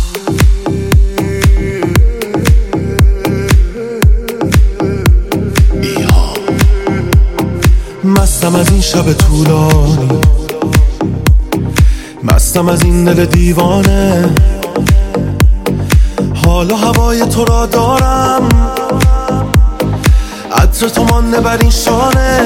مستم از این شب طولانی، مستم از این دل دیوانه. حالا هوای تو را دارم، عطر تو مانده بر این شانه.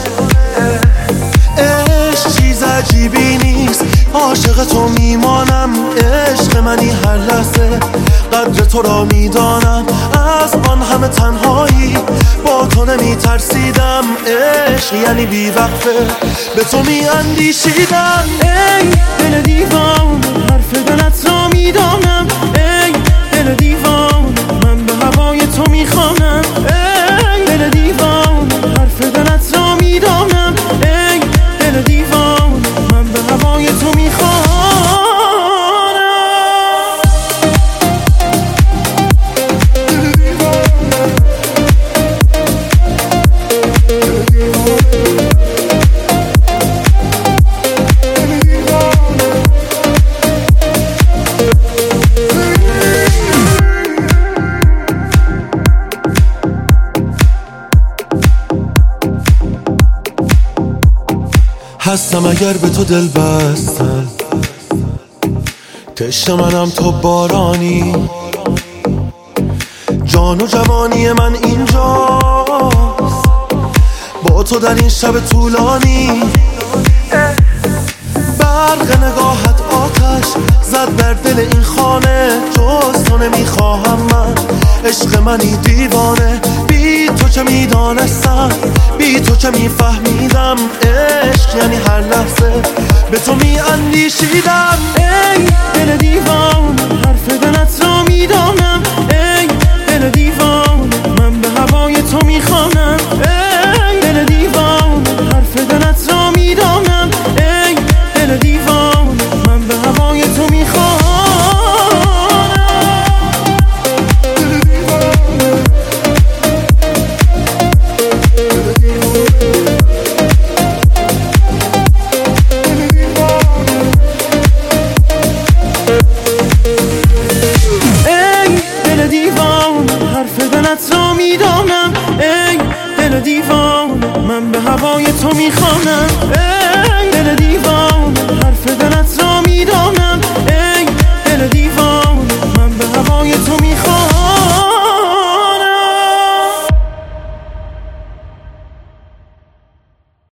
عشق چیز عجیبی نیست، عاشق تو میمانم. عشق منی هر لحظه، قدر تو را میدانم. از آن همه تنهایی با تو نمی ترسیدم. عشق یعنی بی وقفه به تو می اندیشیدم. ای دل دیوان، حرف دلت را میدانم. ای دل دیوان، من به هوای تو میخوانم. ای دل دیوان، حرف دلت را میدانم. ای دل دیوان، من به هوای تو میخوانم. هستم اگر به تو دل بستم، تشنه منم تو بارانی. جان و جوانی من اینجاست، با تو در این شب طولانی. برق نگاهت آتش زد در دل این خانه. جز تو نمیخواهم من، عشق منی دیوانه. بی تو چه میدانستم، بی تو چه میفهمیدم. عشق یعنی هر لحظه به تو میاندیشیدم. ای دل دیوان، حرف دلت را میدانم. ای دل دیوان، من به هوای تو میخوانم. ای دل دیوان، حرف دلت را میدانم. ای دل دیوان، من به هوای تو میخوانم. حرف دلت را میدانم. ای دل دیوان، من به هوای تو میخوانم.